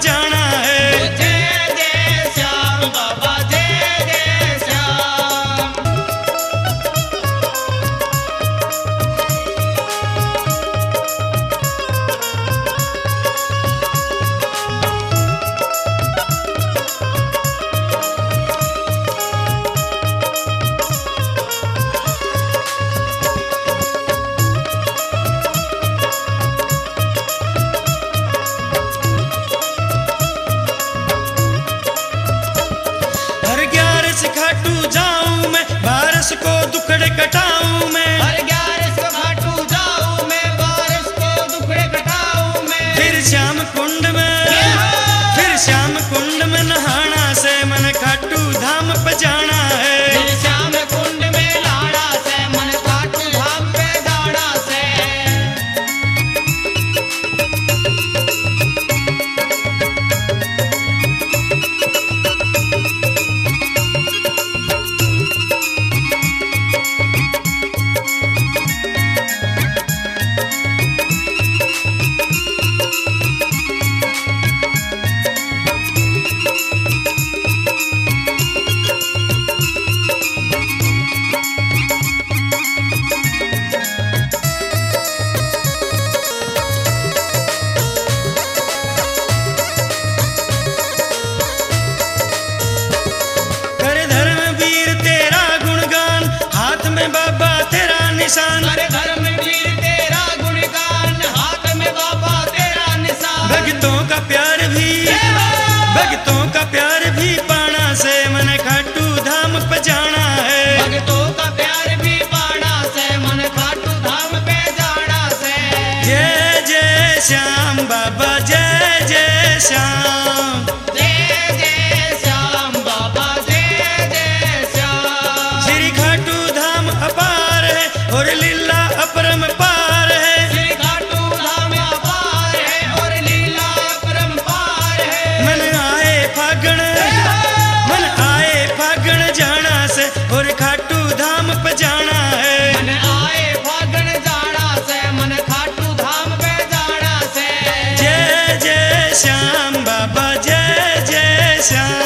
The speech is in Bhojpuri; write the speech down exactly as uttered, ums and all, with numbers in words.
जाना है। जय जय श्याम बाबा जय जय श्याम। खाटू जाऊं मैं, बारिश को दुखड़े कटाऊं मैं। हर ग्यारस को खाटू जाऊं मैं, बारिश को दुखड़े कटाऊं मैं। फिर श्याम कुंड में, फिर श्याम कुंड में नहाना से मन खाटू धाम पे जाना है। फिर श्याम कुंड में नहाना से मन खाटू धाम पे जाना से। बाबा तेरा निशान, हर धर्म वीर तेरा गुणगान, हाथ में बाबा तेरा निशान। भक्तों का प्यार भी, भक्तों का प्यार भी पाना से मन खाटू धाम पे जाना है। भक्तों का प्यार भी पाना से मन खाटू धाम पे जाना से। जय जय श्याम बाबा जय जय श्याम। जय जय श्याम बाबा जय जय श्याम। श्री खाटू धाम अपार है और लीला अपरम पार है। श्री खाटू धाम अपार है और लीला अपरंपार है। मन आए फागण, मन आए फागण जाना से और खाटू धाम पे जाना है। मन आए फागण जाना से मन खाटू धाम पे जाना से। जय जय श्याम बाबा जय जय श्याम।